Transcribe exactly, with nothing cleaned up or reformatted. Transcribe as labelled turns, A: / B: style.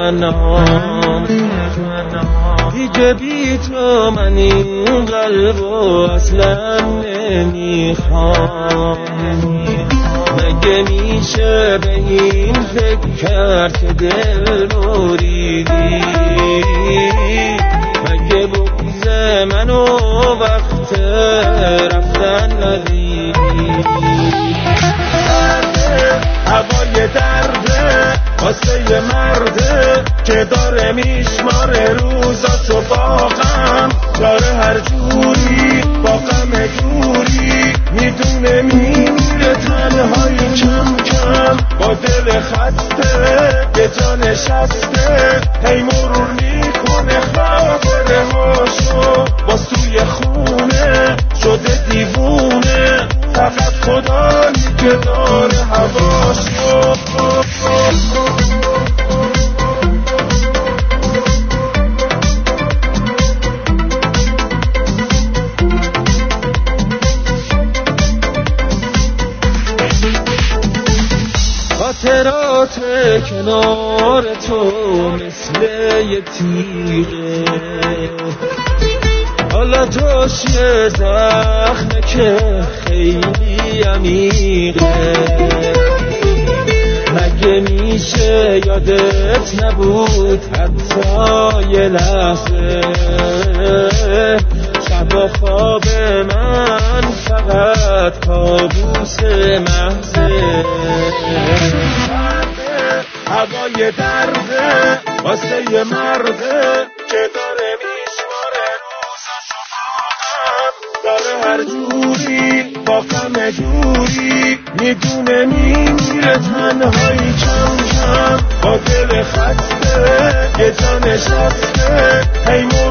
A: تنهام دیگه بی تو من این قلبو اصلا نمیخوام مگه میشه به این فکر کرد که دل بریدی مگه بغض منو وقت رفتن ندیدی هوای درده واسه مرده که داره میشماره روزاشو با غم داره هر جوری با غم دوری میدونه میمیره تنهایی کم کم با دل خسته به جا نشسته هی مرور میکنه خاطره هاشو با سوی خونه شده دیوونه فقط خدایی که داره هواشو خاطرات کنار تو مثل یه تیغه حالا جاش یه زخمه که خیلی عمیقه مگه میشه یادت نبود حتی یه لحظه شب خواب من فقط کابوس محضه هوای درده واسه یه مرده که داره میشماره روزاشو خواهم داره هر جوری با غم دوری میدونه میمیره تنهایی کم کم با دل خسته یه جا نشسته هی